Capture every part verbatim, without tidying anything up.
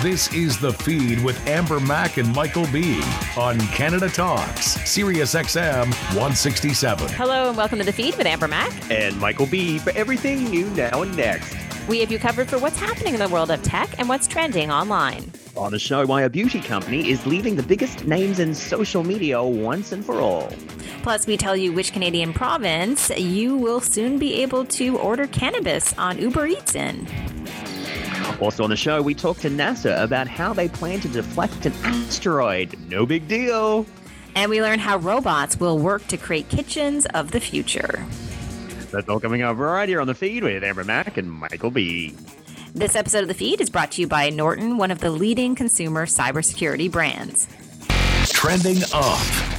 This is The Feed with Amber Mack and Michael B. on Canada Talks, Sirius X M one sixty-seven. Hello and welcome to The Feed with Amber Mack and Michael B. for everything new now and next. We have you covered for what's happening in the world of tech and what's trending online. On the show, why a beauty company is leaving the biggest names in social media once and for all. Plus, we tell you which Canadian province you will soon be able to order cannabis on Uber Eats in. Also on the show, we talk to NASA about how they plan to deflect an asteroid. No big deal. And we learn how robots will work to create kitchens of the future. That's all coming up right here on The Feed with Amber Mack and Michael B. This episode of The Feed is brought to you by Norton, one of the leading consumer cybersecurity brands. Trending up.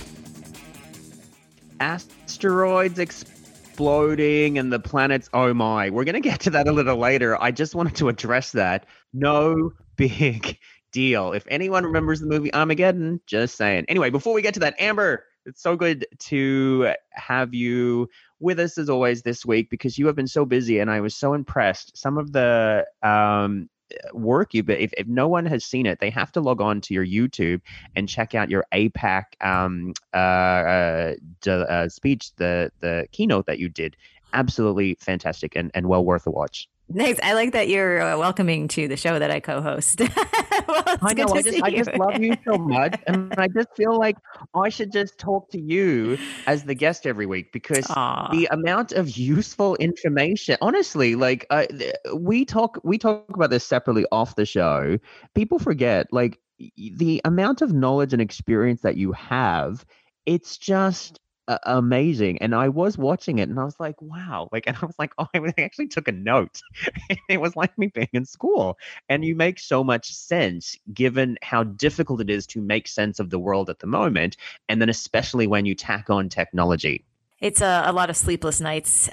Asteroids exploding and the planets, oh my. We're going to get to that a little later. I just wanted to address that. No big deal. If anyone remembers the movie Armageddon, just saying. Anyway, before we get to that, Amber, it's so good to have you with us as always this week because you have been so busy and I was so impressed. Some of the um, work you've been, if, if no one has seen it, they have to log on to your YouTube and check out your APAC um, uh, uh, d- uh, speech, the the keynote that you did. Absolutely fantastic and, and well worth a watch. Thanks. I like that you're uh, welcoming to the show that I co-host. Well, I know. I just, I just love you so much, and I just feel like I should just talk to you as the guest every week because Aww. the amount of useful information. Honestly, like uh, we talk, we talk about this separately off the show. People forget, like the amount of knowledge and experience that you have. It's just. Uh, amazing. And I was watching it and I was like, wow. Like, and I was like, oh, I actually took a note. It was like me being in school. And you make so much sense given how difficult it is to make sense of the world at the moment. And then especially when you tack on technology. It's a, a lot of sleepless nights,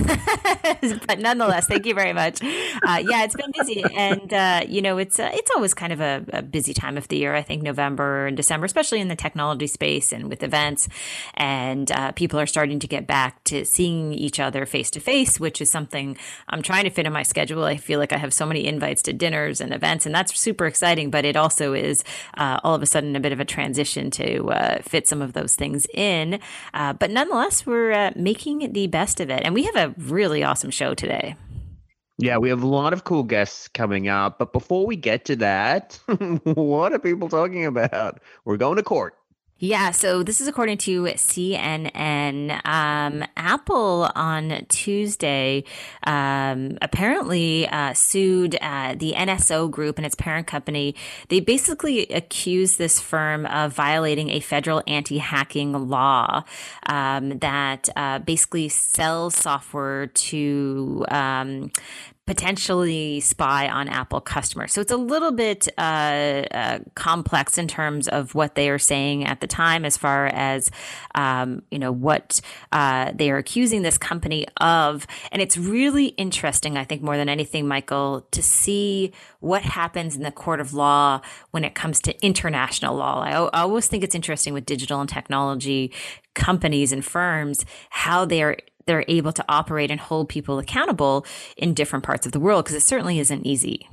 but nonetheless, thank you very much. Uh, yeah, it's been busy, and uh, you know, it's uh, it's always kind of a, a busy time of the year. I think November and December, especially in the technology space and with events, and uh, people are starting to get back to seeing each other face to face, which is something I'm trying to fit in my schedule. I feel like I have so many invites to dinners and events, and that's super exciting. But it also is uh, all of a sudden a bit of a transition to uh, fit some of those things in. Uh, but nonetheless, we're Uh, making the best of it. And we have a really awesome show today. Yeah, we have a lot of cool guests coming up. But before we get to that, what are people talking about? We're going to court. Yeah, so this is according to C N N. Um, Apple on Tuesday um, apparently uh, sued uh, the N S O Group and its parent company. They basically accused this firm of violating a federal anti-hacking law um, that uh, basically sells software to um, potentially spy on Apple customers. So it's a little bit uh, uh, complex in terms of what they are saying at the time, as far as, um, you know, what uh, they are accusing this company of. And it's really interesting, I think, more than anything, Michael, to see what happens in the court of law when it comes to international law. I, I always think it's interesting with digital and technology companies and firms, how they are they're able to operate and hold people accountable in different parts of the world, because it certainly isn't easy.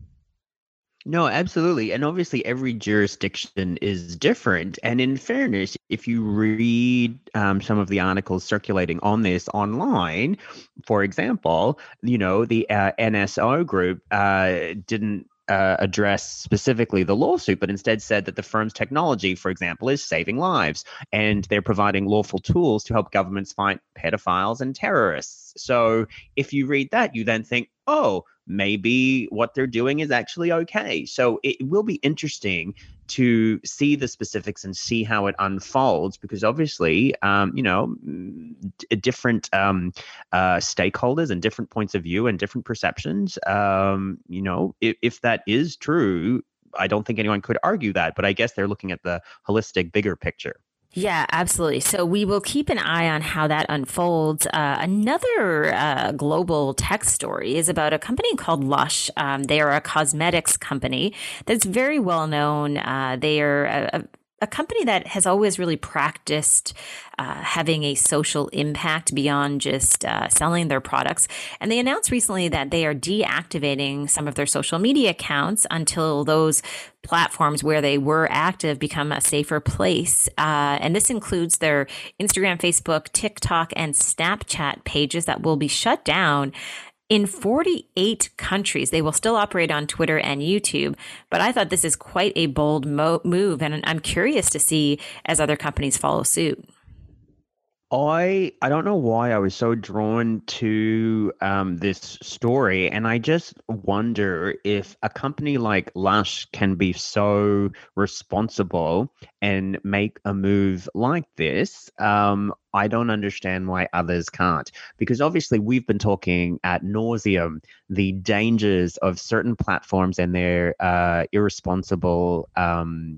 No, absolutely. And obviously every jurisdiction is different. And in fairness, if you read um, some of the articles circulating on this online, for example, you know, the uh, N S O Group uh, didn't Uh, address specifically the lawsuit, but instead said that the firm's technology, for example, is saving lives and they're providing lawful tools to help governments fight pedophiles and terrorists. So if you read that, you then think, oh, maybe what they're doing is actually okay. So it will be interesting to see the specifics and see how it unfolds, because obviously, um, you know, d- different um, uh, stakeholders and different points of view and different perceptions. Um, you know, if, if that is true, I don't think anyone could argue that. But I guess they're looking at the holistic, bigger picture. Yeah, absolutely. So we will keep an eye on how that unfolds. Uh, another uh, global tech story is about a company called Lush. Um, they are a cosmetics company that's very well known. Uh, they are a, a a company that has always really practiced uh, having a social impact beyond just uh, selling their products. And they announced recently that they are deactivating some of their social media accounts until those platforms where they were active become a safer place. Uh, and this includes their Instagram, Facebook, TikTok, and Snapchat pages that will be shut down in forty-eight countries. They will still operate on Twitter and YouTube, but I thought this is quite a bold mo- move, and I'm curious to see as other companies follow suit. I I don't know why I was so drawn to um, this story, and I just wonder if a company like Lush can be so responsible and make a move like this. Um, I don't understand why others can't, because obviously we've been talking ad nauseum the dangers of certain platforms and their uh, irresponsible Um,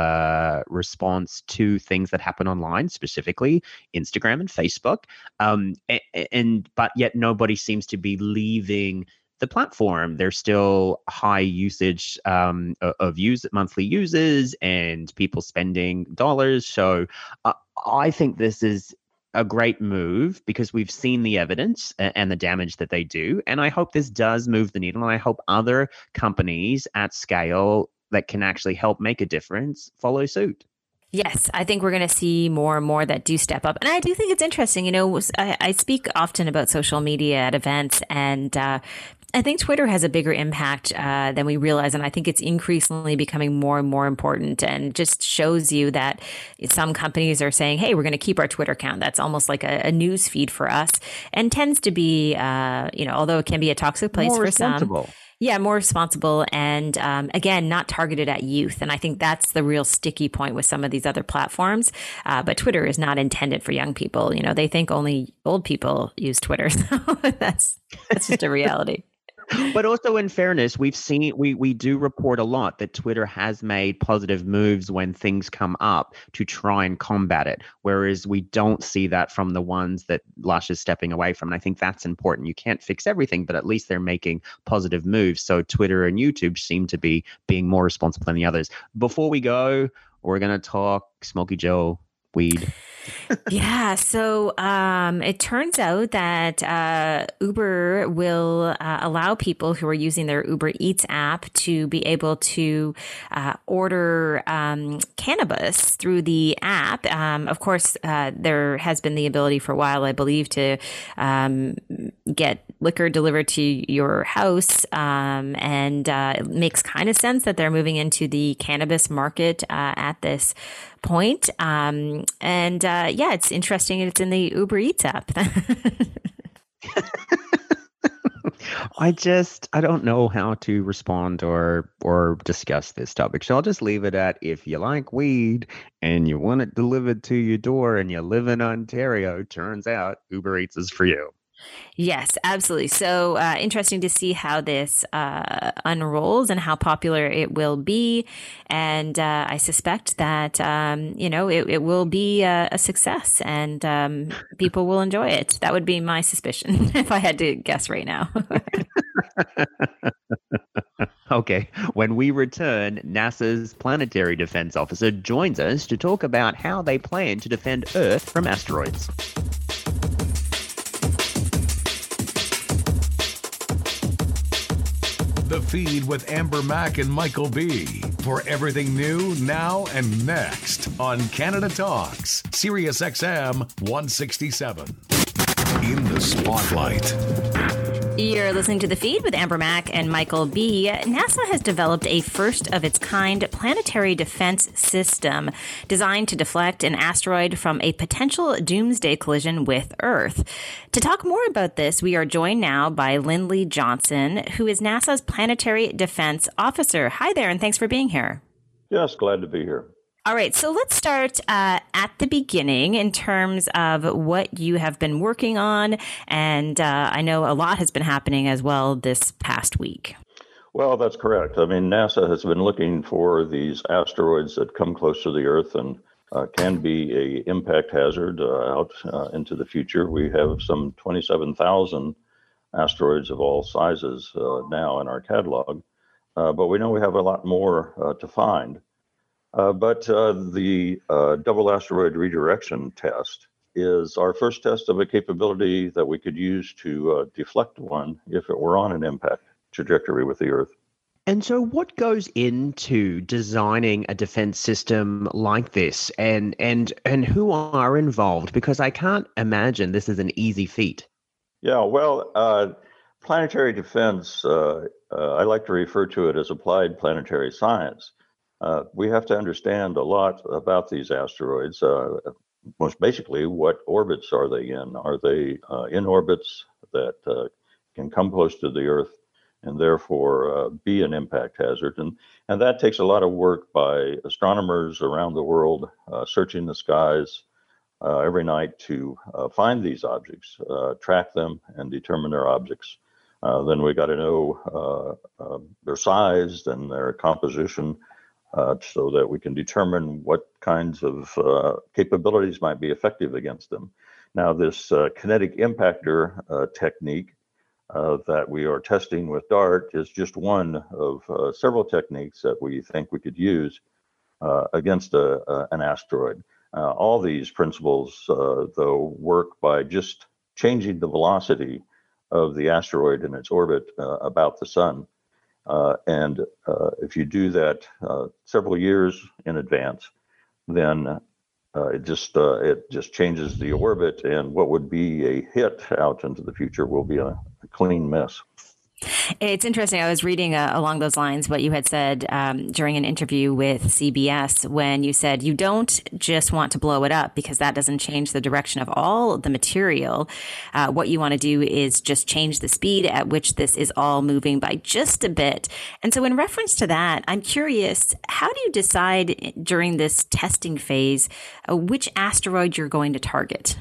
uh, response to things that happen online, specifically Instagram and Facebook. Um, and, and but yet nobody seems to be leaving the platform. There's still high usage um, of, of use monthly users and people spending dollars. So uh, I think this is a great move because we've seen the evidence and, and the damage that they do. And I hope this does move the needle. And I hope other companies at scale that can actually help make a difference follow suit. Yes, I think we're going to see more and more that do step up. And I do think it's interesting. You know, I, I speak often about social media at events, and uh, I think Twitter has a bigger impact uh, than we realize. And I think it's increasingly becoming more and more important, and just shows you that some companies are saying, hey, we're going to keep our Twitter account. That's almost like a, a news feed for us, and tends to be, uh, you know, although it can be a toxic place more for some. Yeah, more responsible, and um, again, not targeted at youth. And I think that's the real sticky point with some of these other platforms. Uh, but Twitter is not intended for young people. You know, they think only old people use Twitter. So that's that's just a reality. But also, in fairness, we've seen we we do report a lot that Twitter has made positive moves when things come up to try and combat it, whereas we don't see that from the ones that Lush is stepping away from. And I think that's important. You can't fix everything, but at least they're making positive moves. So Twitter and YouTube seem to be being more responsible than the others. Before we go, we're going to talk Smokey Joe weed. Yeah. So um, it turns out that uh, Uber will uh, allow people who are using their Uber Eats app to be able to uh, order um, cannabis through the app. Um, of course, uh, there has been the ability for a while, I believe, to um, get liquor delivered to your house. Um, and uh, it makes kind of sense that they're moving into the cannabis market uh, at this point. Um, and uh, yeah, it's interesting. It's in the Uber Eats app. I just, I don't know how to respond or or discuss this topic. So I'll just leave it at, if you like weed and you want it delivered to your door and you live in Ontario, turns out Uber Eats is for you. Yes, absolutely. So uh, interesting to see how this uh, unrolls and how popular it will be. And uh, I suspect that, um, you know, it, it will be a, a success, and um, people will enjoy it. That would be my suspicion if I had to guess right now. Okay. When we return, NASA's Planetary Defense Officer joins us to talk about how they plan to defend Earth from asteroids. The Feed with Amber Mack and Michael B. For everything new, now, and next on Canada Talks, Sirius X M one sixty-seven. In the spotlight. You're listening to The Feed with Amber Mack and Michael B. NASA has developed a first-of-its-kind planetary defense system designed to deflect an asteroid from a potential doomsday collision with Earth. To talk more about this, we are joined now by Lindley Johnson, who is NASA's Planetary Defense Officer. Hi there, and thanks for being here. Yes, glad to be here. All right, so let's start uh, at the beginning in terms of what you have been working on. And uh, I know a lot has been happening as well this past week. Well, that's correct. I mean, NASA has been looking for these asteroids that come close to the Earth and uh, can be a impact hazard uh, out uh, into the future. We have some twenty-seven thousand asteroids of all sizes uh, now in our catalog, uh, but we know we have a lot more uh, to find. Uh, but uh, the uh, double asteroid redirection test is our first test of a capability that we could use to uh, deflect one if it were on an impact trajectory with the Earth. And so what goes into designing a defense system like this, and and and who are involved? Because I can't imagine this is an easy feat. Yeah, well, uh, planetary defense, uh, uh, I like to refer to it as applied planetary science. Uh, we have to understand a lot about these asteroids. Uh, most basically, what orbits are they in? Are they uh, in orbits that uh, can come close to the Earth and therefore uh, be an impact hazard? And, and that takes a lot of work by astronomers around the world, uh, searching the skies uh, every night to uh, find these objects, uh, track them, and determine their objects. Uh, then we got to know uh, uh, their size and their composition, uh, so that we can determine what kinds of uh, capabilities might be effective against them. Now, this uh, kinetic impactor uh, technique uh, that we are testing with DART is just one of uh, several techniques that we think we could use uh, against a, a, an asteroid. Uh, all these principles, uh, though, work by just changing the velocity of the asteroid in its orbit uh, about the sun. Uh, and uh, if you do that uh, several years in advance, then uh, it just uh, it just changes the orbit, and what would be a hit out into the future will be a, a clean miss. It's interesting. I was reading uh, along those lines what you had said um, during an interview with C B S when you said you don't just want to blow it up because that doesn't change the direction of all the material. Uh, what you want to do is just change the speed at which this is all moving by just a bit. And so in reference to that, I'm curious, how do you decide during this testing phase uh, which asteroid you're going to target?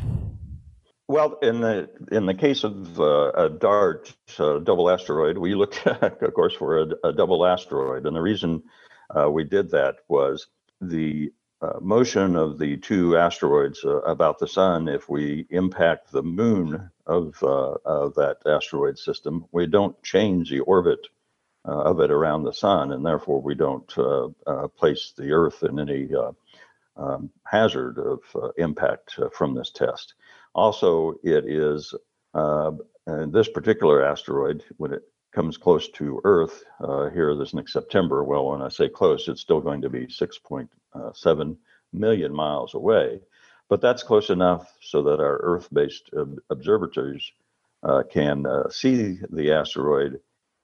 Well, in the in the case of uh, a DART, uh, double asteroid, we looked, of course, for a, a double asteroid, and the reason uh, we did that was the uh, motion of the two asteroids uh, about the sun. If we impact the moon of uh, of that asteroid system, we don't change the orbit uh, of it around the sun, and therefore we don't uh, uh, place the Earth in any uh, um, hazard of uh, impact uh, from this test. Also, it is uh, this particular asteroid, when it comes close to Earth uh, here this next September, well, when I say close, it's still going to be six point seven million miles away. But that's close enough so that our Earth-based ob- observatories uh, can uh, see the asteroid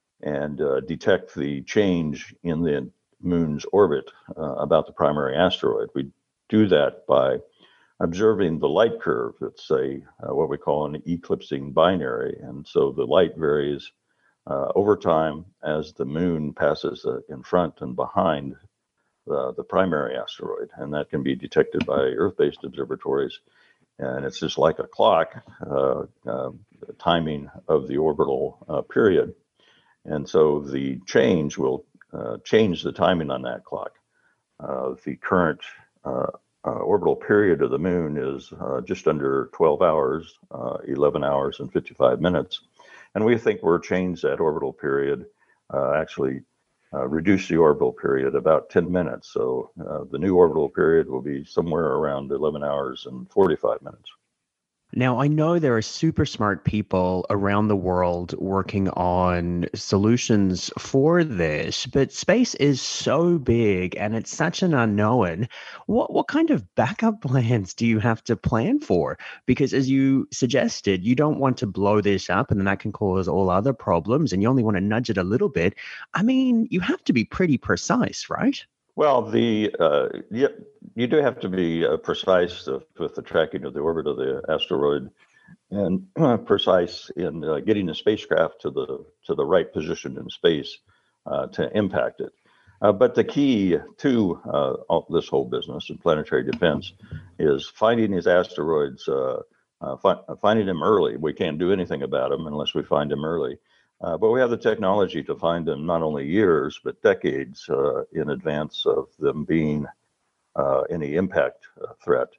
and uh, detect the change in the moon's orbit uh, about the primary asteroid. We do that by observing the light curve. It's a uh, what we call an eclipsing binary, and so the light varies uh, over time as the moon passes uh, in front and behind uh, the primary asteroid, and that can be detected by Earth-based observatories. And it's just like a clock, uh, uh, the timing of the orbital uh, period, and so the change will uh, change the timing on that clock. Uh, the current uh, Uh, orbital period of the moon is uh, just under twelve hours, uh, eleven hours and fifty-five minutes. And we think we're change that orbital period, uh, actually uh, reduce the orbital period about ten minutes. So uh, the new orbital period will be somewhere around eleven hours and forty-five minutes. Now, I know there are super smart people around the world working on solutions for this, but space is so big and it's such an unknown. What what kind of backup plans do you have to plan for? Because as you suggested, you don't want to blow this up and then that can cause all other problems and you only want to nudge it a little bit. I mean, you have to be pretty precise, right? Well, the uh, you, you do have to be uh, precise uh, with the tracking of the orbit of the asteroid, and uh, precise in uh, getting the spacecraft to the to the right position in space uh, to impact it. Uh, but the key to uh, all this whole business in planetary defense is finding these asteroids, uh, uh, fi- finding them early. We can't do anything about them unless we find them early. Uh, but we have the technology to find them not only years, but decades uh, in advance of them being uh, any impact uh, threat.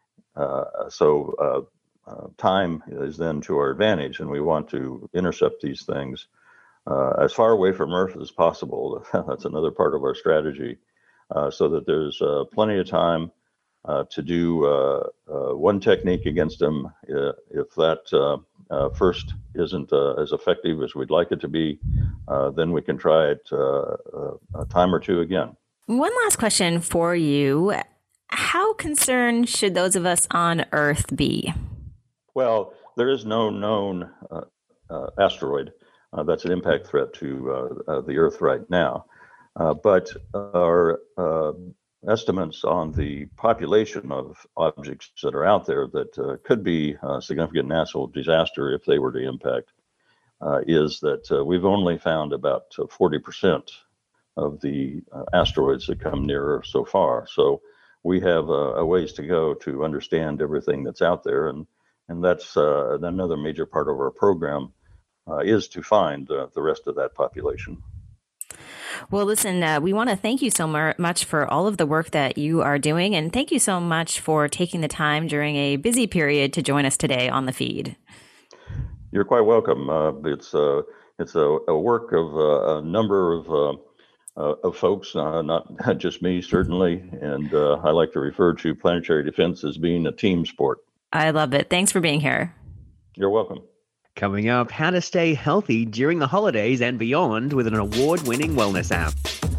Uh, so uh, uh, time is then to our advantage, and we want to intercept these things uh, as far away from Earth as possible. That's another part of our strategy. uh, so that there's uh, plenty of time uh, to do uh, uh, one technique against them. Uh, if that uh, uh, first isn't uh, as effective as we'd like it to be, uh, then we can try it uh, a time or two again. One last question for you. How concerned should those of us on Earth be? Well, there is no known uh, uh, asteroid uh, that's an impact threat to uh, uh, the Earth right now. Uh, but our uh, estimates on the population of objects that are out there that uh, could be a significant natural disaster if they were to impact uh, is that uh, we've only found about uh, forty percent of the uh, asteroids that come near Earth so far. So we have uh, a ways to go to understand everything that's out there. And, and that's uh, another major part of our program uh, is to find uh, the rest of that population. Well, listen, uh, we want to thank you so mar- much for all of the work that you are doing. And thank you so much for taking the time during a busy period to join us today on the feed. You're quite welcome. Uh, it's uh, it's a, a work of uh, a number of uh, uh, of folks, uh, not, not just me, certainly. And uh, I like to refer to planetary defense as being a team sport. I love it. Thanks for being here. You're welcome. Coming up, how to stay healthy during the holidays and beyond with an award-winning wellness app.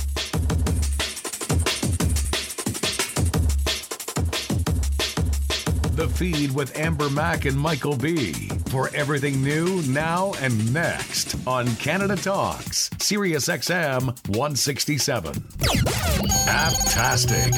The Feed with Amber Mack and Michael B. For everything new, now, and next on Canada Talks, Sirius X M one sixty-seven. Apptastic.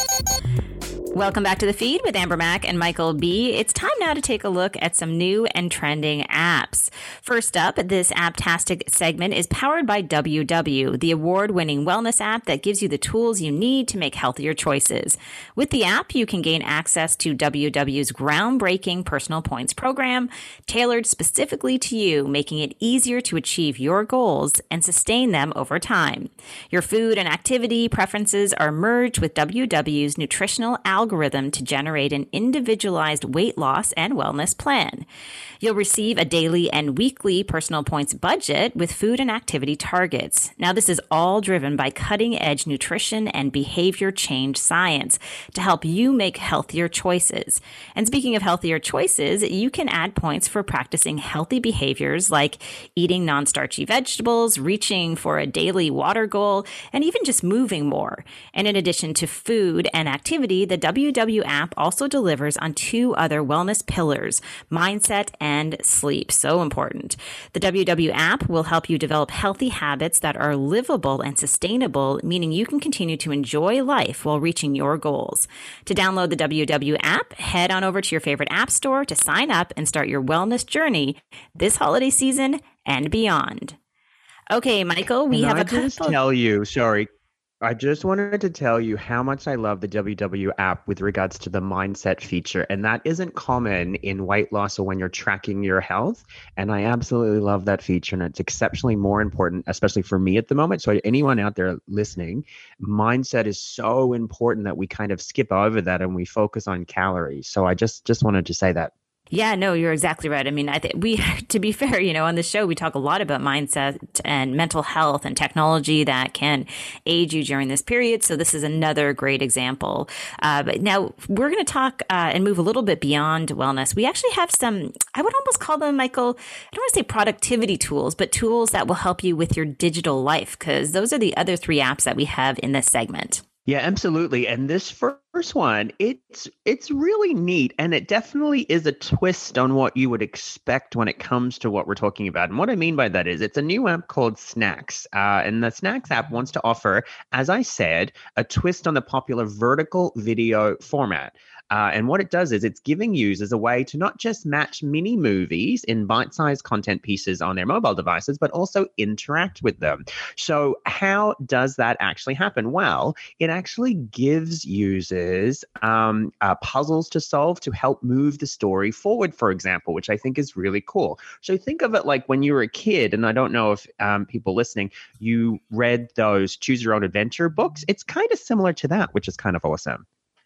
Welcome back to The Feed with Amber Mack and Michael B. It's time now to take a look at some new and trending apps. First up, this Apptastic segment is powered by W W, the award-winning wellness app that gives you the tools you need to make healthier choices. With the app, you can gain access to W W's groundbreaking personal points program, tailored specifically to you, making it easier to achieve your goals and sustain them over time. Your food and activity preferences are merged with W W's nutritional algorithm to generate an individualized weight loss and wellness plan. You'll receive a daily and weekly personal points budget with food and activity targets. Now, this is all driven by cutting-edge nutrition and behavior change science to help you make healthier choices. And speaking of healthier choices, you can add points for practicing healthy behaviors like eating non-starchy vegetables, reaching for a daily water goal, and even just moving more. And in addition to food and activity, the W W app also delivers on two other wellness pillars, mindset and sleep. So important. The W W app will help you develop healthy habits that are livable and sustainable, meaning you can continue to enjoy life while reaching your goals. To download the W W app, head on over to your favorite app store to sign up and start your wellness journey this holiday season and beyond. Okay, Michael, we Can have I a couple. just tell you, sorry, I just wanted to tell you how much I love the W W app with regards to the mindset feature. And that isn't common in weight loss or when you're tracking your health. And I absolutely love that feature. And it's exceptionally more important, especially for me at the moment. So anyone out there listening, mindset is so important that we kind of skip over that and we focus on calories. So I just, just wanted to say that. Yeah, no, you're exactly right. I mean, I think we, to be fair, you know, on the show, we talk a lot about mindset and mental health and technology that can aid you during this period. So this is another great example. Uh, but now we're going to talk uh, and move a little bit beyond wellness. We actually have some, I would almost call them, Michael, I don't want to say productivity tools, but tools that will help you with your digital life, because those are the other three apps that we have in this segment. Yeah, absolutely. And this first one, it's it's really neat, and it definitely is a twist on what you would expect when it comes to what we're talking about. And what I mean by that is it's a new app called Snacks. Uh, and the Snacks app wants to offer, as I said, a twist on the popular vertical video format. Uh, and what it does is it's giving users a way to not just match mini movies in bite-sized content pieces on their mobile devices, but also interact with them. So how does that actually happen? Well, it actually gives users um, uh, puzzles to solve to help move the story forward, for example, which I think is really cool. So think of it like when you were a kid, and I don't know if um, people listening, you read those Choose Your Own Adventure books. It's kind of similar to that, which is kind of awesome.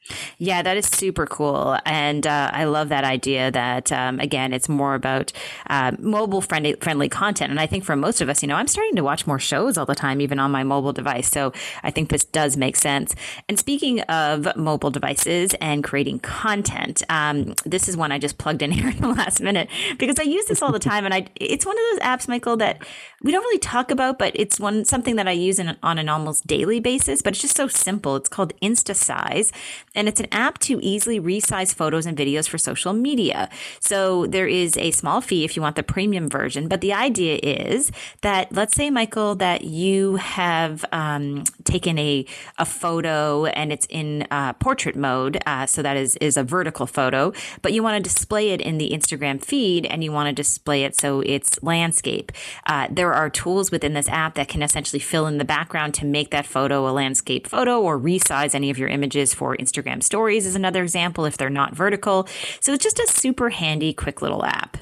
Yeah, that is super cool. And uh, I love that idea that, um, again, it's more about uh, mobile friendly, friendly content. And I think for most of us, you know, I'm starting to watch more shows all the time, even on my mobile device. So I think this does make sense. And speaking of mobile devices and creating content, um, this is one I just plugged in here in the last minute because I use this all the time. And I, it's one of those apps, Michael, that we don't really talk about, but it's one something that I use in, on an almost daily basis. But it's just so simple. It's called InstaSize. And it's an app to easily resize photos and videos for social media. So there is a small fee if you want the premium version. But the idea is that, let's say, Michael, that you have um, taken a, a photo and it's in uh, portrait mode. Uh, so that is, is a vertical photo, but you want to display it in the Instagram feed and you want to display it so it's landscape. Uh, there are tools within this app that can essentially fill in the background to make that photo a landscape photo or resize any of your images for Instagram stories is another example if they're not vertical. So it's just a super handy, quick little app.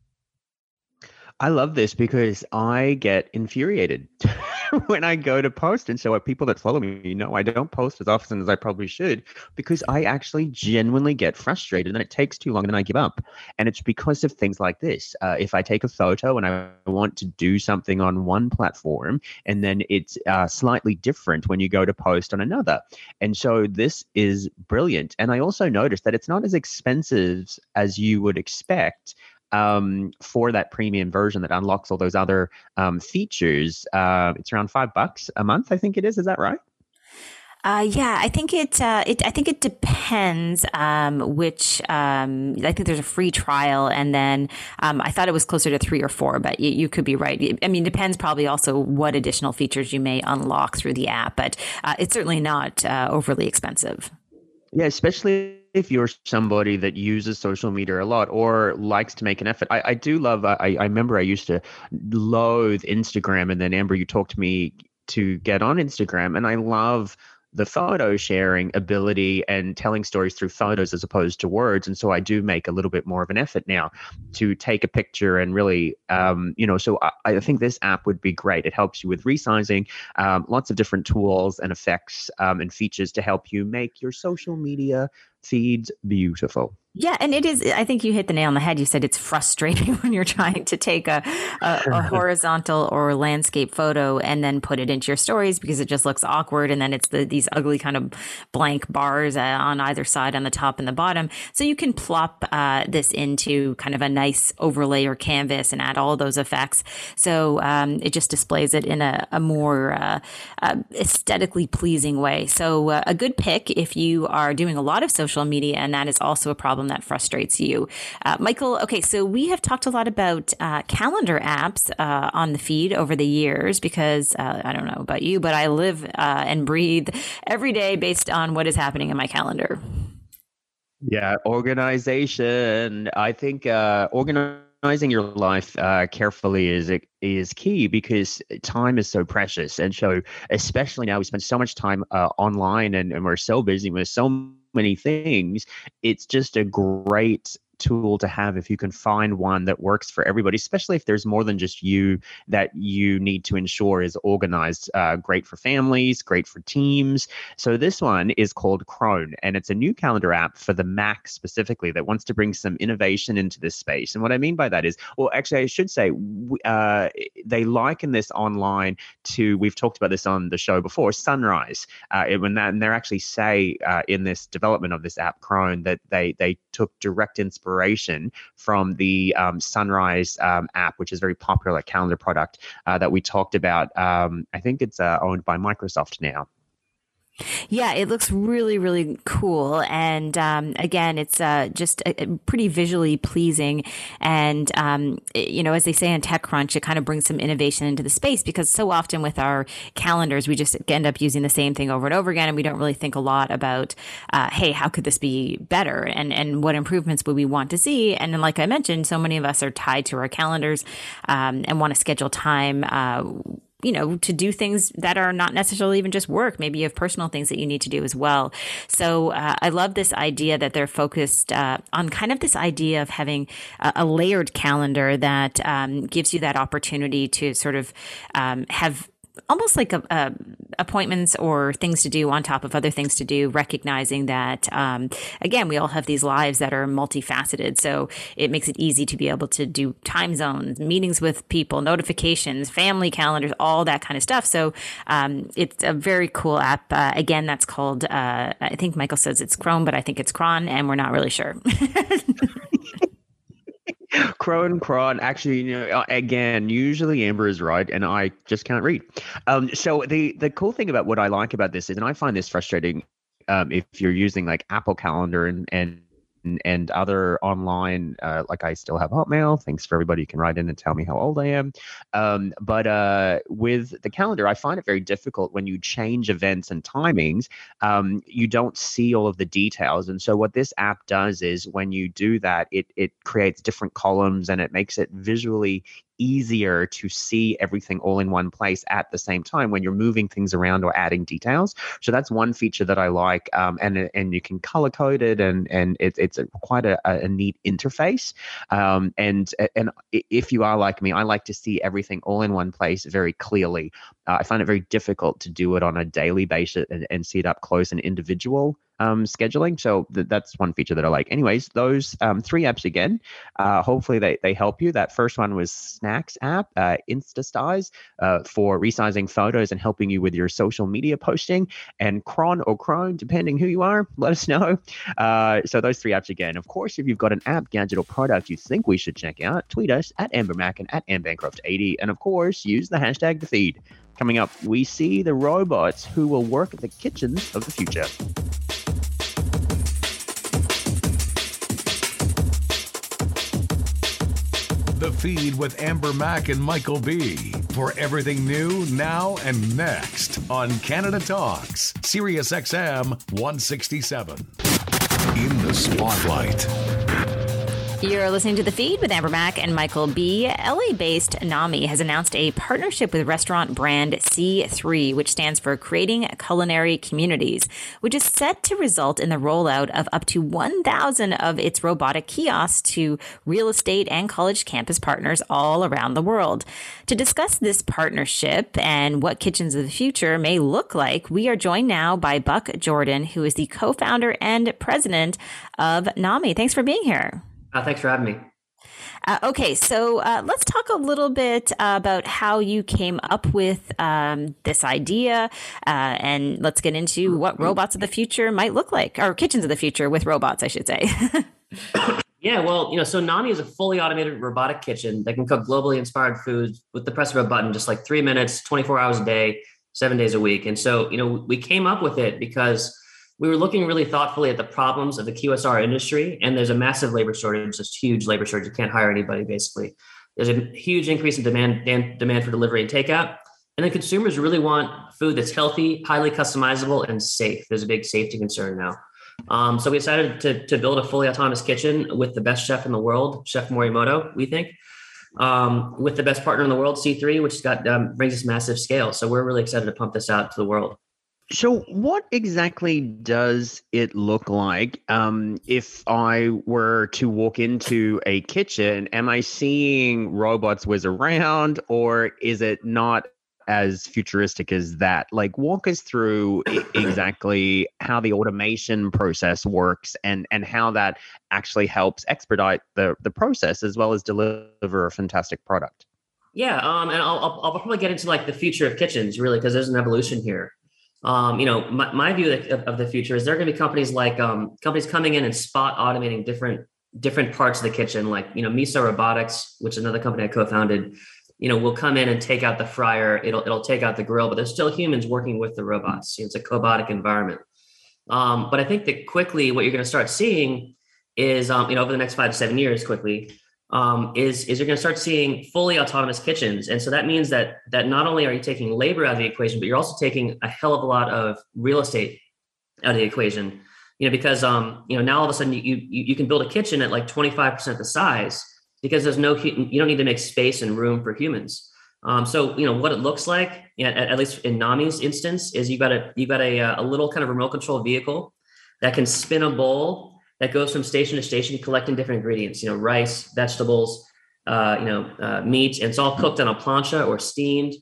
I love this because I get infuriated when I go to post. And so people that follow me, you know, I don't post as often as I probably should because I actually genuinely get frustrated and it takes too long and then I give up. And it's because of things like this. Uh, if I take a photo and I want to do something on one platform and then it's uh, slightly different when you go to post on another. And so this is brilliant. And I also noticed that it's not as expensive as you would expect. Um, for that premium version that unlocks all those other um, features. Uh, it's around five bucks a month, I think it is. Is that right? Uh, yeah, I think it, uh, it, I think it depends, um, which, um, I think there's a free trial and then, um, I thought it was closer to three or four, but you, you could be right. I mean, it depends probably also what additional features you may unlock through the app, but, uh, it's certainly not, uh, overly expensive. Yeah, especially if you're somebody that uses social media a lot or likes to make an effort. I, I do love, I, I remember I used to loathe Instagram and then Amber, you talked to me to get on Instagram and I love the photo sharing ability and telling stories through photos as opposed to words. And so I do make a little bit more of an effort now to take a picture and really, um, you know, so I, I think this app would be great. It helps you with resizing, um, lots of different tools and effects um, and features to help you make your social media feeds beautiful. Yeah, and it is, I think you hit the nail on the head. You said it's frustrating when you're trying to take a, a, a horizontal or landscape photo and then put it into your stories because it just looks awkward. And then it's the, these ugly kind of blank bars uh, on either side, on the top and the bottom. So you can plop uh, this into kind of a nice overlay or canvas and add all those effects. So um, it just displays it in a, a more uh, uh, aesthetically pleasing way. So uh, a good pick if you are doing a lot of social media and that is also a problem that frustrates you. Uh, Michael, okay, so we have talked a lot about uh, calendar apps uh, on the feed over the years because uh, I don't know about you, but I live uh, and breathe every day based on what is happening in my calendar. Yeah, organization. I think uh, organizing your life uh, carefully is is key because time is so precious. And so especially now we spend so much time uh, online and, and we're so busy with so many things. It's just a great tool to have if you can find one that works for everybody, especially if there's more than just you that you need to ensure is organized. Uh, great for families, great for teams. So this one is called Crone, and it's a new calendar app for the Mac specifically that wants to bring some innovation into this space. And what I mean by that is, well, actually, I should say uh, they liken this online to, we've talked about this on the show before, Sunrise. Uh, when that, and they're actually say uh, in this development of this app, Crone, that they they took direct inspiration inspiration from the um, Sunrise um, app, which is a very popular calendar product uh, that we talked about. Um, I think it's uh, owned by Microsoft now. Yeah, it looks really, really cool. And um, again, it's uh, just a, a pretty visually pleasing. And, um, it, you know, as they say in TechCrunch, it kind of brings some innovation into the space because so often with our calendars, we just end up using the same thing over and over again. And we don't really think a lot about, uh, hey, how could this be better? And, and what improvements would we want to see? And then, like I mentioned, so many of us are tied to our calendars um, and want to schedule time uh you know, to do things that are not necessarily even just work. Maybe you have personal things that you need to do as well. So uh, I love this idea that they're focused uh, on kind of this idea of having a, a layered calendar that um, gives you that opportunity to sort of um, have almost like a, a appointments or things to do on top of other things to do, recognizing that, um, again, we all have these lives that are multifaceted. So it makes it easy to be able to do time zones, meetings with people, notifications, family calendars, all that kind of stuff. So um, it's a very cool app. Uh, again, that's called, uh, I think Michael says it's Chrome, but I think it's Cron, and we're not really sure. Cron, Cron. Actually, you know, again, usually Amber is right, and I just can't read. Um, so the the cool thing about what I like about this is, and I find this frustrating, um, if you're using like Apple Calendar and and and other online, uh, like I still have Hotmail. Thanks for everybody who can write in and tell me how old I am. Um, but uh, with the calendar, I find it very difficult when you change events and timings. Um, you don't see all of the details. And so what this app does is when you do that, it it creates different columns and it makes it visually easier to see everything all in one place at the same time when you're moving things around or adding details. So that's one feature that I like, um, and and you can color code it, and and it, it's a, quite a, a neat interface. Um, and and if you are like me, I like to see everything all in one place very clearly. Uh, I find it very difficult to do it on a daily basis and, and see it up close and individual um, scheduling. So th- that's one feature that I like. Anyways, those um, three apps again, uh, hopefully they, they help you. That first one was Snacks app, uh, InstaStize, uh, for resizing photos and helping you with your social media posting. And Cron or Crone, depending who you are, let us know. Uh, so those three apps again. Of course, if you've got an app, gadget, or product you think we should check out, tweet us at AmberMac and at Anne Bancroft eighty. And of course, use the hashtag The Feed. Coming up, we see the robots who will work at the kitchens of the future. The Feed with Amber Mack and Michael B. For everything new, now, and next on Canada Talks, Sirius X M one sixty-seven. In the Spotlight. You're listening to The Feed with Amber Mack and Michael B. L A-based NAMI has announced a partnership with restaurant brand C three, which stands for Creating Culinary Communities, which is set to result in the rollout of up to one thousand of its robotic kiosks to real estate and college campus partners all around the world. To discuss this partnership and what kitchens of the future may look like, we are joined now by Buck Jordan, who is the co-founder and president of NAMI. Thanks for being here. Uh, thanks for having me. Uh, okay, so uh, let's talk a little bit uh, about how you came up with um, this idea, uh, and let's get into what robots of the future might look like, or kitchens of the future with robots, I should say. Yeah, well, you know, so NAMI is a fully automated robotic kitchen that can cook globally inspired foods with the press of a button, just like three minutes, twenty-four hours a day, seven days a week. And so, you know, we came up with it because we were looking really thoughtfully at the problems of the Q S R industry, and there's a massive labor shortage, just huge labor shortage. You can't hire anybody, basically. There's a huge increase in demand demand for delivery and takeout. And then consumers really want food that's healthy, highly customizable, and safe. There's a big safety concern now. Um, so we decided to, to build a fully autonomous kitchen with the best chef in the world, Chef Morimoto, we think, um, with the best partner in the world, C three, which got um, brings us massive scale. So we're really excited to pump this out to the world. So what exactly does it look like? Um, if I were to walk into a kitchen, am I seeing robots whiz around, or is it not as futuristic as that? Like, walk us through exactly how the automation process works and, and how that actually helps expedite the, the process as well as deliver a fantastic product. Yeah, um, and I'll, I'll, I'll probably get into like the future of kitchens, really, because there's an evolution here. Um, you know, my, my view of, of the future is there are going to be companies like um, companies coming in and spot automating different different parts of the kitchen, like, you know, Miso Robotics, which is another company I co-founded, you know, will come in and take out the fryer. It'll it'll take out the grill, but there's still humans working with the robots. You know, it's a cobotic environment. Um, but I think that quickly what you're going to start seeing is, um, you know, over the next five to seven years, quickly, um, is, is you're going to start seeing fully autonomous kitchens. And so that means that, that not only are you taking labor out of the equation, but you're also taking a hell of a lot of real estate out of the equation, you know, because, um, you know, now all of a sudden you, you, you can build a kitchen at like twenty-five percent the size because there's no, you don't need to make space and room for humans. Um, so, you know, what it looks like, you know, at, at least in NAMI's instance, is you got a, you got a, a little kind of remote control vehicle that can spin a bowl that goes from station to station, collecting different ingredients, you know, rice, vegetables, uh, you know, uh, meat, and it's all cooked on a plancha or steamed.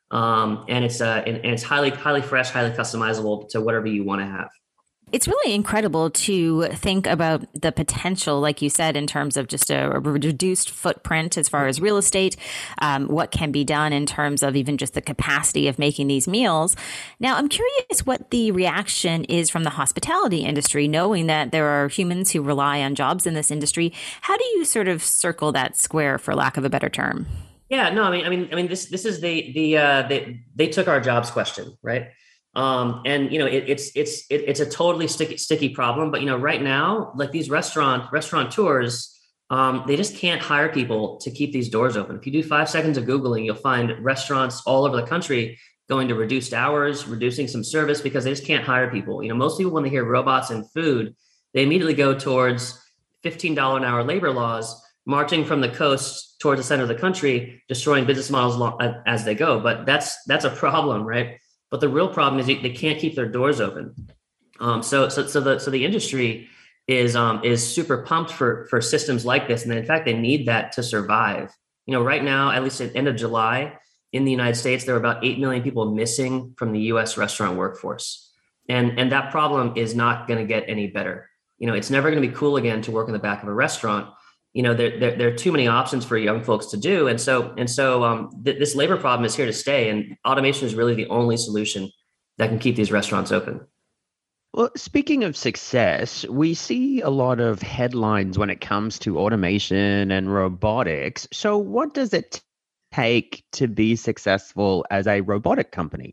Um, and it's uh, and, and it's highly, highly fresh, highly customizable to whatever you want to have. It's really incredible to think about the potential, like you said, in terms of just a, a reduced footprint as far as real estate, um, what can be done in terms of even just the capacity of making these meals. Now, I'm curious what the reaction is from the hospitality industry, knowing that there are humans who rely on jobs in this industry. How do you sort of circle that square, for lack of a better term? Yeah, no, I mean, I mean, I mean, this this is the the uh, they they took our jobs question, right? Um, and you know, it, it's it's it, it's a totally sticky sticky problem. But you know, right now, like these restaurant restaurateurs, um, they just can't hire people to keep these doors open. If you do five seconds of Googling, you'll find restaurants all over the country going to reduced hours, reducing some service because they just can't hire people. You know, most people when they hear robots and food, they immediately go towards fifteen dollars an hour labor laws, marching from the coast towards the center of the country, destroying business models as they go. But that's that's a problem, right? But the real problem is they can't keep their doors open. Um, so, so, so the so the industry is um, is super pumped for for systems like this, and in fact, they need that to survive. You know, right now, at least at the end of July, in the United States, there are about eight million people missing from the U S restaurant workforce, and and that problem is not going to get any better. You know, it's never going to be cool again to work in the back of a restaurant. You know, there, there, there are too many options for young folks to do. And so, and so um, th- this labor problem is here to stay. And automation is really the only solution that can keep these restaurants open. Well, speaking of success, we see a lot of headlines when it comes to automation and robotics. So what does it take to be successful as a robotic company?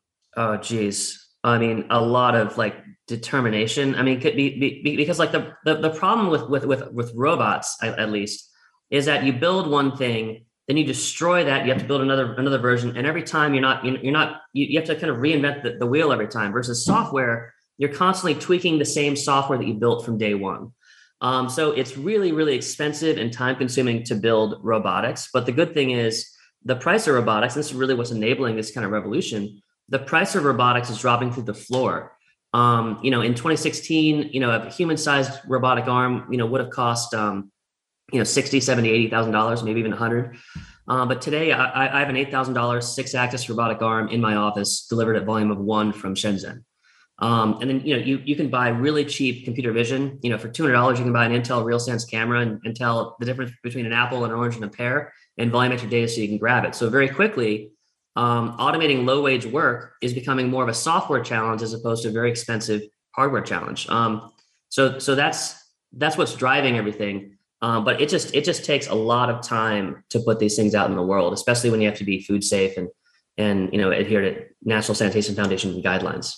Oh, geez. I mean, a lot of like determination. I mean, could be, be because like the, the, the problem with, with, with, with robots, at, at least, is that you build one thing, then you destroy that. You have to build another, another version. And every time you're not, you're not, you, you have to kind of reinvent the, the wheel every time versus software. You're constantly tweaking the same software that you built from day one. Um, so it's really, really expensive and time consuming to build robotics. But the good thing is the price of robotics, and this is really what's enabling this kind of revolution. The price of robotics is dropping through the floor. Um, you know, in twenty sixteen, you know, a human-sized robotic arm, you know, would have cost, um, you know, sixty, seventy, eighty thousand dollars, maybe even a hundred. Uh, but today, I, I have an eight thousand dollars six-axis robotic arm in my office, delivered at volume of one from Shenzhen. Um, and then, you know, you you can buy really cheap computer vision. You know, for two hundred dollars, you can buy an Intel RealSense camera and, and tell the difference between an apple, an orange, and a pear, and volumetric data so you can grab it. So very quickly. Um, automating low-wage work is becoming more of a software challenge as opposed to a very expensive hardware challenge. Um, so, so that's that's what's driving everything. Um, but it just it just takes a lot of time to put these things out in the world, especially when you have to be food safe and and you know adhere to National Sanitation Foundation guidelines.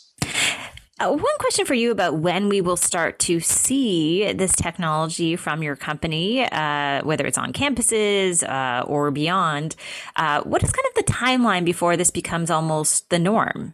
Uh, one question for you about when we will start to see this technology from your company, uh, whether it's on campuses uh, or beyond. Uh, what is kind of the timeline before this becomes almost the norm?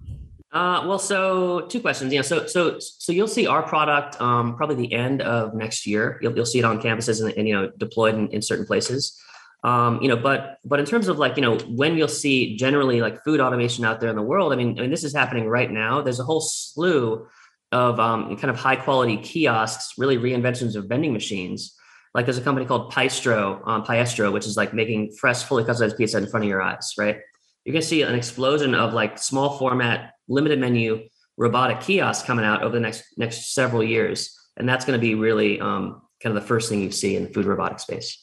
Uh, well, so two questions. You know, so so so you'll see our product um, probably the end of next year. You'll you'll see it on campuses and, and you know deployed in, in certain places. Um, you know, but but in terms of like, you know, when you'll see generally like food automation out there in the world, I mean, I mean, this is happening right now. There's a whole slew of um, kind of high quality kiosks, really reinventions of vending machines. Like there's a company called Paestro, um, Paestro, which is like making fresh, fully customized pizza in front of your eyes, right? You're going to see an explosion of like small format, limited menu robotic kiosks coming out over the next next several years. And that's going to be really um, kind of the first thing you see in the food robotic space.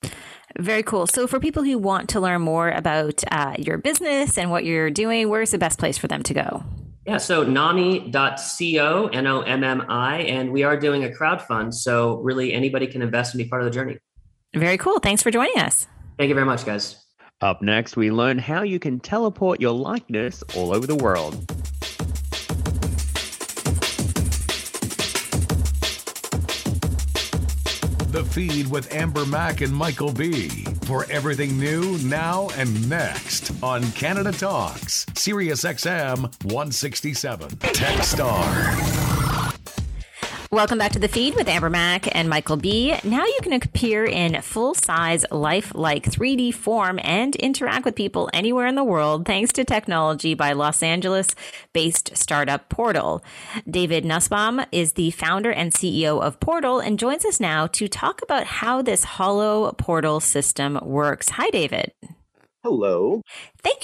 Very cool. So for people who want to learn more about uh, your business and what you're doing, where's the best place for them to go? Yeah, so nommi dot co, N O M M I, and we are doing a crowdfund. So really anybody can invest and be part of the journey. Very cool. Thanks for joining us. Thank you very much, guys. Up next, we learn how you can teleport your likeness all over the world. The Feed with Amber Mack and Michael B. For everything new, now, and next on Canada Talks, Sirius X M one sixty-seven. Techstar. Welcome back to The Feed with Amber Mack and Michael B. Now you can appear in full-size, lifelike three D form and interact with people anywhere in the world thanks to technology by Los Angeles-based startup Portal. David Nussbaum is the founder and C E O of Portal and joins us now to talk about how this hollow portal system works. Hi, David. Hello. Thank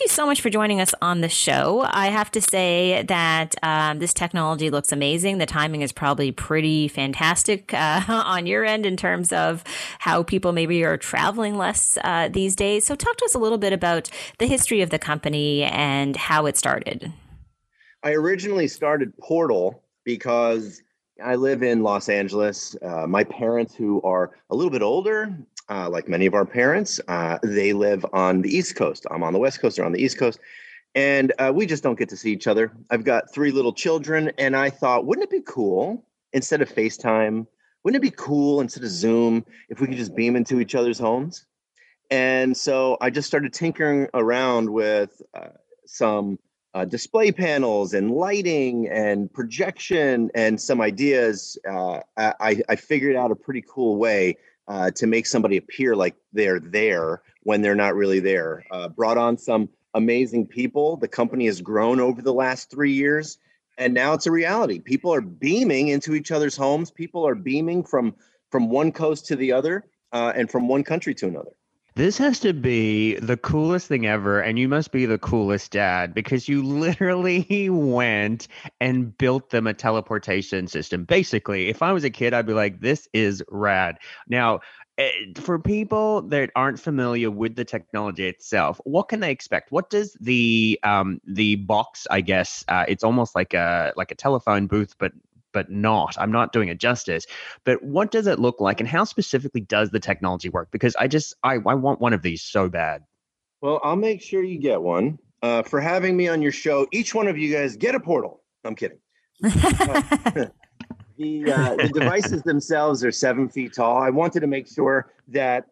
you so much for joining us on the show. I have to say that um, this technology looks amazing. The timing is probably pretty fantastic uh, on your end in terms of how people maybe are traveling less uh, these days. So talk to us a little bit about the history of the company and how it started. I originally started Portal because I live in Los Angeles. Uh, my parents, who are a little bit older, uh, like many of our parents, uh, they live on the East Coast. I'm on the West Coast, they're on the East Coast. And uh, we just don't get to see each other. I've got three little children, and I thought, wouldn't it be cool, instead of FaceTime, wouldn't it be cool, instead of Zoom, if we could just beam into each other's homes? And so I just started tinkering around with uh, some Uh, display panels and lighting and projection and some ideas. Uh, I, I figured out a pretty cool way uh, to make somebody appear like they're there when they're not really there. Uh, brought on some amazing people. The company has grown over the last three years, and now it's a reality. People are beaming into each other's homes. People are beaming from, from one coast to the other uh, and from one country to another. This has to be the coolest thing ever, and you must be the coolest dad because you literally went and built them a teleportation system. Basically, if I was a kid, I'd be like, this is rad. Now, for people that aren't familiar with the technology itself, what can they expect? What does the um, the box, I guess, uh, it's almost like a like a telephone booth, but but not. I'm not doing it justice. But what does it look like, and how specifically does the technology work? Because I just, I, I want one of these so bad. Well, I'll make sure you get one. Uh, for having me on your show, each one of you guys get a portal. I'm kidding. Uh, the, uh, the devices themselves are seven feet tall. I wanted to make sure that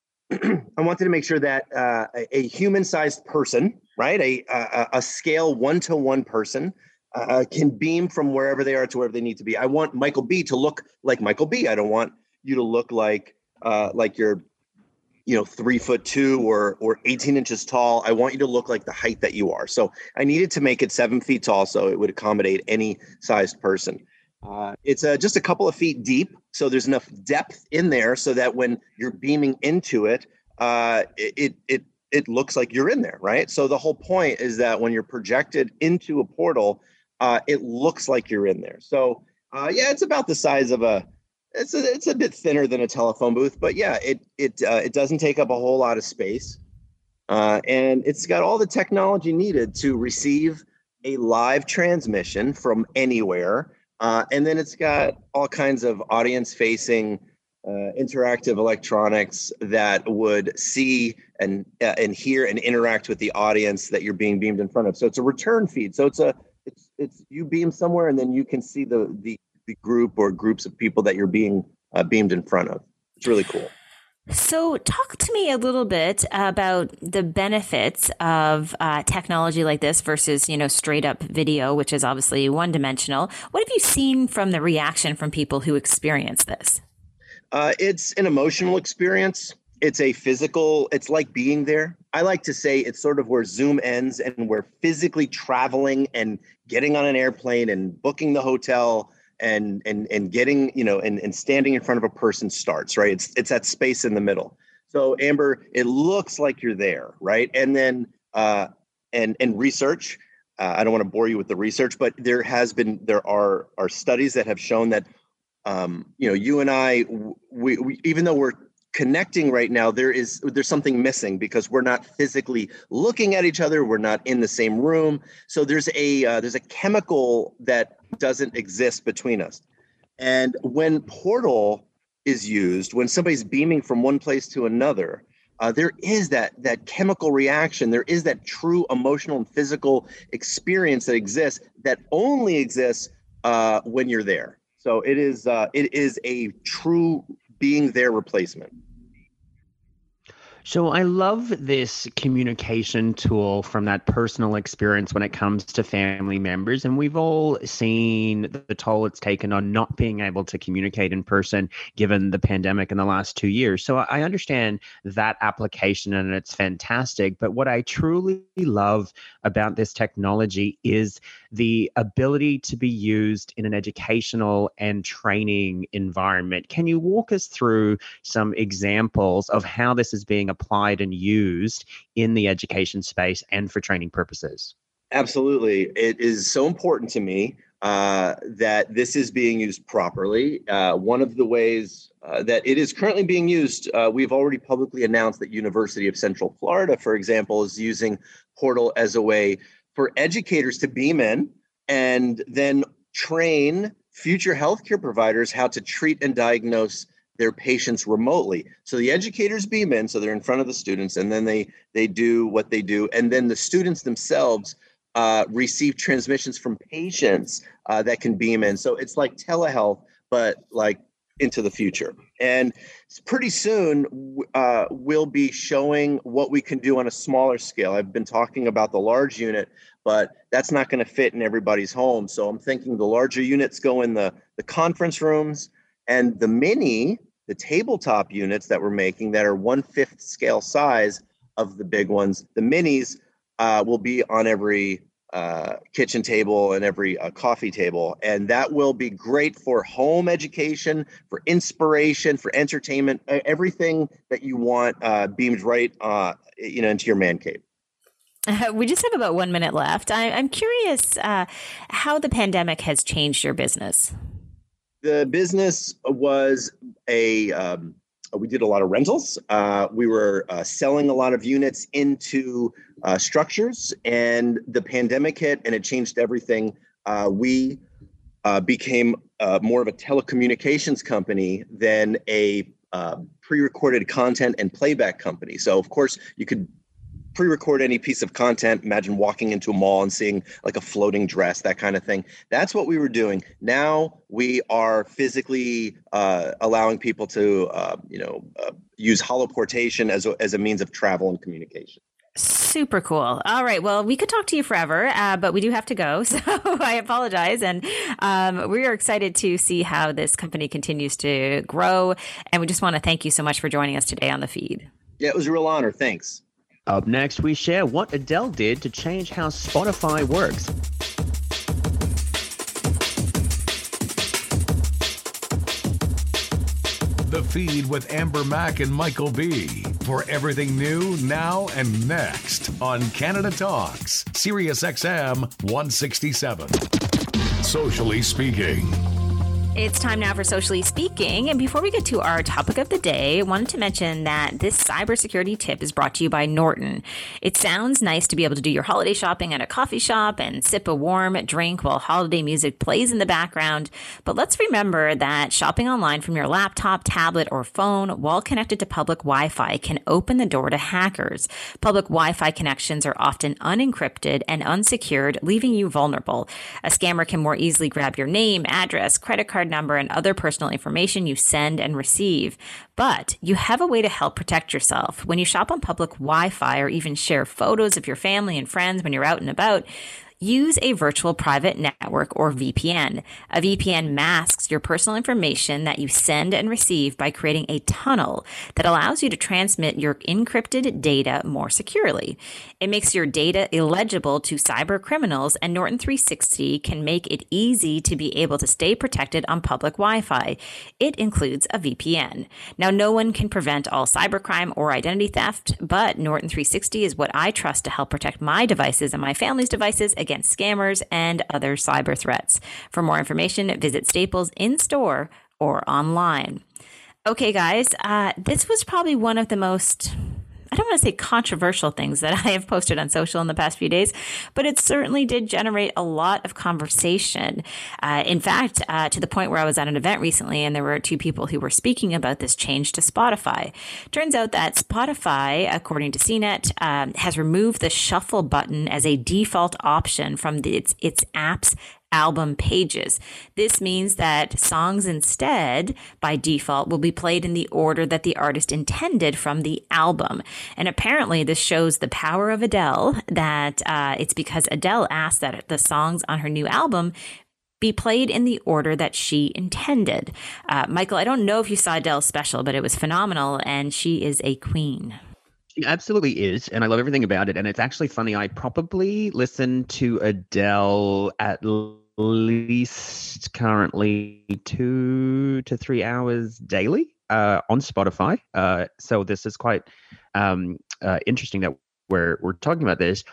I wanted to make sure that uh, a, a human-sized person, right, a, a a scale one-to-one person, Uh, can beam from wherever they are to wherever they need to be. I want Michael B to look like Michael B. I don't want you to look like uh, like you're, you know, three foot two or or eighteen inches tall. I want you to look like the height that you are. So I needed to make it seven feet tall so it would accommodate any sized person. Uh, it's uh, just a couple of feet deep, so there's enough depth in there so that when you're beaming into it, uh, it it it looks like you're in there, right? So the whole point is that when you're projected into a portal, Uh, it looks like you're in there. So, uh, yeah, it's about the size of a. It's a, it's a bit thinner than a telephone booth, but yeah, it it uh, it doesn't take up a whole lot of space, uh, and it's got all the technology needed to receive a live transmission from anywhere, uh, and then it's got all kinds of audience-facing uh, interactive electronics that would see and uh, and hear and interact with the audience that you're being beamed in front of. So it's a return feed. So it's a It's it's you beam somewhere, and then you can see the the, the group or groups of people that you're being uh, beamed in front of. It's really cool. So talk to me a little bit about the benefits of uh, technology like this versus, you know, straight up video, which is obviously one dimensional. What have you seen from the reaction from people who experience this? Uh, it's an emotional experience. It's a physical, it's like being there. I like to say it's sort of where Zoom ends and we're physically traveling and getting on an airplane and booking the hotel and and and getting, you know, and, and standing in front of a person starts, right? It's it's that space in the middle. So Amber, it looks like you're there, right? And then uh, and and research, uh, I don't want to bore you with the research, but there has been, there are are studies that have shown that, um, you know, you and I, we, we even though we're connecting right now, there is there's something missing because we're not physically looking at each other. We're not in the same room. So there's a uh, there's a chemical that doesn't exist between us. And when Portal is used, when somebody's beaming from one place to another, uh, there is that that chemical reaction. There is that true emotional and physical experience that exists that only exists uh, when you're there. So it is uh, it is a true being their replacement. So I love this communication tool from that personal experience when it comes to family members. And we've all seen the toll it's taken on not being able to communicate in person, given the pandemic in the last two years. So I understand that application and it's fantastic. But what I truly love about this technology is the ability to be used in an educational and training environment. Can you walk us through some examples of how this is being applied and used in the education space and for training purposes? Absolutely. It is so important to me uh, that this is being used properly. Uh, one of the ways uh, that it is currently being used, uh, we've already publicly announced that University of Central Florida, for example, is using Portal as a way for educators to beam in and then train future healthcare providers how to treat and diagnose their patients remotely. So the educators beam in, so they're in front of the students, and then they they do what they do. And then the students themselves uh, receive transmissions from patients uh, that can beam in. So it's like telehealth, but like into the future. And pretty soon uh, we'll be showing what we can do on a smaller scale. I've been talking about the large unit, but that's not going to fit in everybody's home. So I'm thinking the larger units go in the, the conference rooms, and the mini, the tabletop units that we're making that are one-fifth scale size of the big ones, the minis uh, will be on every uh, kitchen table and every uh, coffee table. And that will be great for home education, for inspiration, for entertainment, everything that you want uh, beamed right uh, you know, into your man cave. Uh, we just have about one minute left. I, I'm curious uh, how the pandemic has changed your business. The business was a, um, we did a lot of rentals. Uh, we were uh, selling a lot of units into uh, structures, and the pandemic hit and it changed everything. Uh, we uh, became uh, more of a telecommunications company than a uh, pre-recorded content and playback company. So of course you could pre-record any piece of content. Imagine walking into a mall and seeing like a floating dress, that kind of thing. That's what we were doing. Now we are physically uh, allowing people to, uh, you know, uh, use holoportation as a, as a means of travel and communication. Super cool. All right. Well, we could talk to you forever, uh, but we do have to go. So I apologize. And um, we are excited to see how this company continues to grow. And we just want to thank you so much for joining us today on the feed. Yeah, it was a real honor. Thanks. Up next, we share what Adele did to change how Spotify works. The Feed with Amber Mack and Michael B. For everything new, now, and next on Canada Talks, Sirius X M one sixty-seven. Socially Speaking. It's time now for Socially Speaking. And before we get to our topic of the day, I wanted to mention that this cybersecurity tip is brought to you by Norton. It sounds nice to be able to do your holiday shopping at a coffee shop and sip a warm drink while holiday music plays in the background. But let's remember that shopping online from your laptop, tablet, or phone while connected to public Wi-Fi can open the door to hackers. Public Wi-Fi connections are often unencrypted and unsecured, leaving you vulnerable. A scammer can more easily grab your name, address, credit card number, and other personal information you send and receive. But you have a way to help protect yourself. When you shop on public Wi-Fi or even share photos of your family and friends when you're out and about, use a virtual private network or V P N. A V P N masks your personal information that you send and receive by creating a tunnel that allows you to transmit your encrypted data more securely. It makes your data illegible to cyber criminals, and Norton three sixty can make it easy to be able to stay protected on public Wi-Fi. It includes a V P N. Now, no one can prevent all cybercrime or identity theft, but Norton three sixty is what I trust to help protect my devices and my family's devices against against scammers and other cyber threats. For more information, visit Staples in-store or online. Okay, guys, uh, this was probably one of the most, I don't want to say controversial things that I have posted on social in the past few days, but it certainly did generate a lot of conversation. Uh, in fact, uh, to the point where I was at an event recently and there were two people who were speaking about this change to Spotify. Turns out that Spotify, according to C net, um, has removed the shuffle button as a default option from the, its, its app's album pages. This means that songs instead, by default, will be played in the order that the artist intended from the album. And apparently this shows the power of Adele, that uh, it's because Adele asked that the songs on her new album be played in the order that she intended. Uh, Michael, I don't know if you saw Adele's special, but it was phenomenal, and she is a queen. She absolutely is, and I love everything about it. And it's actually funny, I probably listen to Adele at least currently two to three hours daily. uh, on Spotify. Uh, so this is quite um, uh, interesting that we're we're talking about this.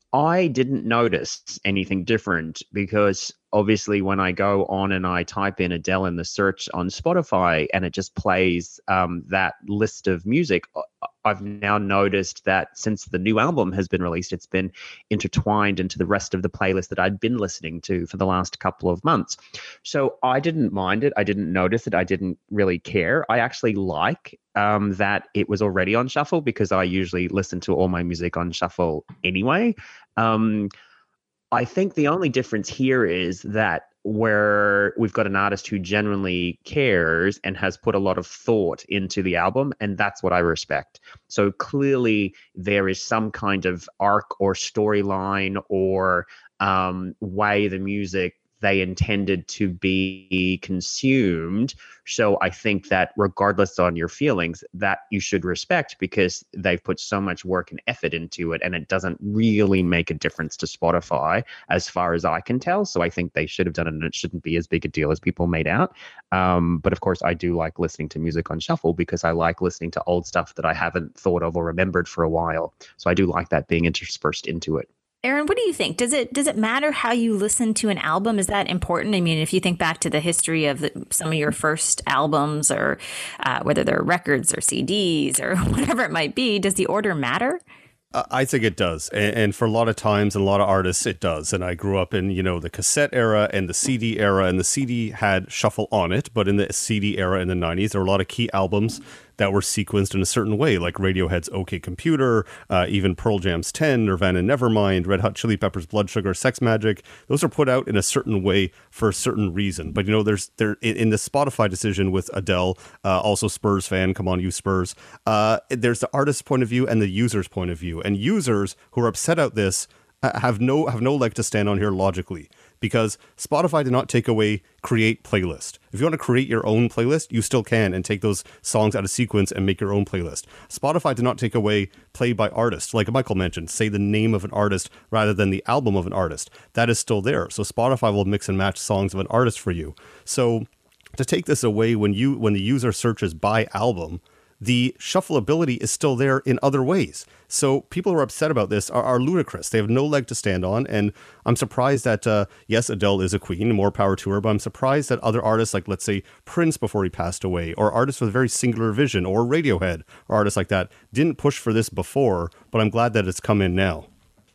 I didn't notice anything different because obviously when I go on and I type in Adele in the search on Spotify and it just plays um, that list of music, I've now noticed that since the new album has been released, it's been intertwined into the rest of the playlist that I'd been listening to for the last couple of months. So I didn't mind it. I didn't notice it. I didn't really care. I actually like um, that it was already on shuffle because I usually listen to all my music on shuffle anyway. Um, I think the only difference here is that where we've got an artist who genuinely cares and has put a lot of thought into the album, and that's what I respect. So clearly there is some kind of arc or storyline or um, way the music they intended to be consumed. So I think that regardless on your feelings, that you should respect because they've put so much work and effort into it, and it doesn't really make a difference to Spotify as far as I can tell. So I think they should have done it, and it shouldn't be as big a deal as people made out. Um, but of course, I do like listening to music on shuffle because I like listening to old stuff that I haven't thought of or remembered for a while. So I do like that being interspersed into it. Aaron, what do you think? Does it does it matter how you listen to an album? Is that important? I mean, if you think back to the history of the, some of your first albums, or uh, whether they're records or C Ds or whatever it might be, does the order matter? I think it does. And for a lot of times and a lot of artists, it does. And I grew up in, you know, the cassette era and the C D era, and the C D had shuffle on it. But in the C D era in the nineties, there were a lot of key albums that were sequenced in a certain way, like Radiohead's OK Computer, uh, even Pearl Jam's ten, Nirvana Nevermind, Red Hot Chili Peppers' Blood Sugar Sex Magic. Those are put out in a certain way for a certain reason. But, you know, there's there in the Spotify decision with Adele, uh, also Spurs fan, come on, you Spurs, uh, there's the artist's point of view and the user's point of view. And users who are upset at this uh, have no have no leg to stand on here logically, because Spotify did not take away create playlist. If you want to create your own playlist, you still can, and take those songs out of sequence and make your own playlist. Spotify did not take away play by artist. Like Michael mentioned, say the name of an artist rather than the album of an artist. That is still there. So Spotify will mix and match songs of an artist for you. So to take this away when you when the user searches by album, the shuffleability is still there in other ways. So people who are upset about this are, are ludicrous. They have no leg to stand on. And I'm surprised that, uh, yes, Adele is a queen, more power to her, but I'm surprised that other artists like, let's say, Prince before he passed away, or artists with a very singular vision, or Radiohead, or artists like that, didn't push for this before, but I'm glad that it's come in now.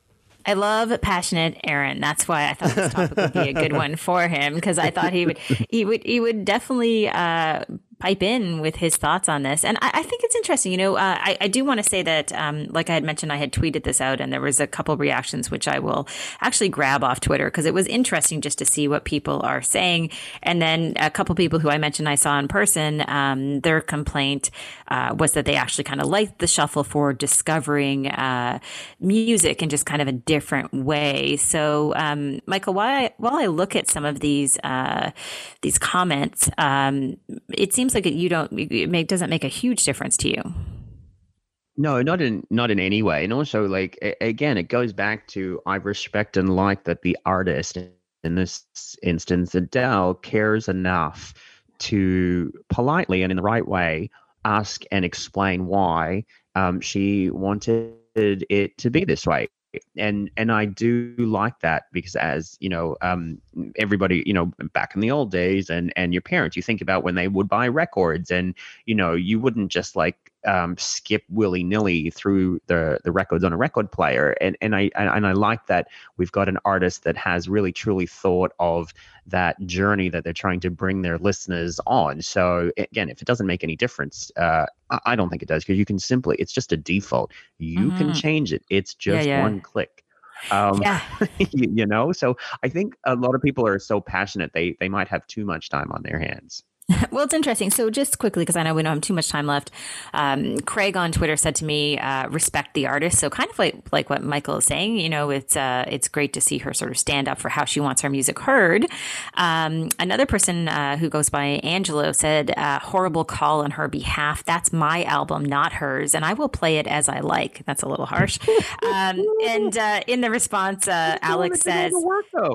I love passionate Aaron. That's why I thought this topic would be a good one for him, because I thought he would he would he would definitely uh, pipe in with his thoughts on this. And I, I think it's interesting. You know, uh, I, I do want to say that, um, like I had mentioned, I had tweeted this out, and there was a couple reactions which I will actually grab off Twitter, because it was interesting just to see what people are saying. And then a couple people who I mentioned I saw in person, um, their complaint uh, was that they actually kind of liked the shuffle for discovering uh, music in just kind of a different way. So, um, Michael, while I, while I look at some of these uh, these comments, um, it seems like it, you don't it make, doesn't make a huge difference to you. No, not in not in any way. And also, like, a- again, it goes back to I respect and like that the artist, in this instance, Adele, cares enough to politely and in the right way ask and explain why um, she wanted it to be this way. And and I do like that, because as you know, um, everybody, you know, back in the old days, and and your parents, you think about when they would buy records, and you know, you wouldn't just like um, skip willy nilly through the the records on a record player. And and I and I like that we've got an artist that has really truly thought of that journey that they're trying to bring their listeners on. So again, if it doesn't make any difference, uh, I don't think it does, because you can simply, it's just a default. You mm-hmm. can change it. It's just yeah, yeah. one click. Um, yeah. you, you know, so I think a lot of people are so passionate, they they might have too much time on their hands. Well, it's interesting. So just quickly, because I know we don't have too much time left, um, Craig on Twitter said to me, uh, respect the artist. So kind of like, like what Michael is saying, you know, it's uh, it's great to see her sort of stand up for how she wants her music heard. Um, another person uh, who goes by Angelo said, uh, horrible call on her behalf. That's my album, not hers. And I will play it as I like. That's a little harsh. um, and uh, in the response, uh, Alex says... Work, though.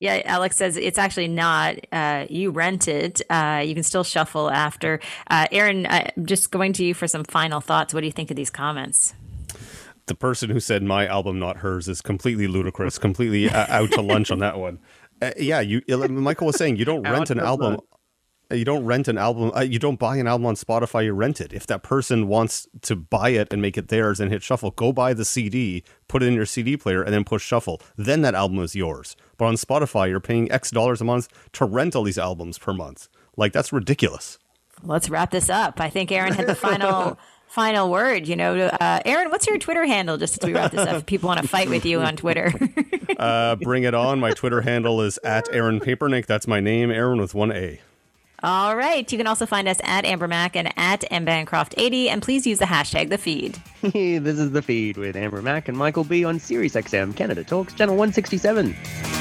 Yeah, Alex says it's actually not. Uh, you rent it. Uh, you can still shuffle after. Uh, Aaron, uh, just going to you for some final thoughts. What do you think of these comments? The person who said my album, not hers, is completely ludicrous, completely uh, out to lunch on that one. Uh, yeah, you. Michael was saying you don't rent an album. You don't rent an album. Uh, you don't buy an album on Spotify. You rent it. If that person wants to buy it and make it theirs and hit shuffle, go buy the C D, put it in your C D player, and then push shuffle. Then that album is yours. But on Spotify, you're paying X dollars a month to rent all these albums per month. Like, that's ridiculous. Let's wrap this up. I think Aaron had the final final word. You know, uh, Aaron, what's your Twitter handle? Just as we wrap this up, if people want to fight with you on Twitter. uh, bring it on. My Twitter handle is at Aaron Papernick. That's my name, Aaron with one A. All right. You can also find us at Amber Mac and at M Bancroft eighty, and please use the hashtag The Feed. This is The Feed with Amber Mac and Michael B on SiriusXM Canada Talks, channel one sixty-seven.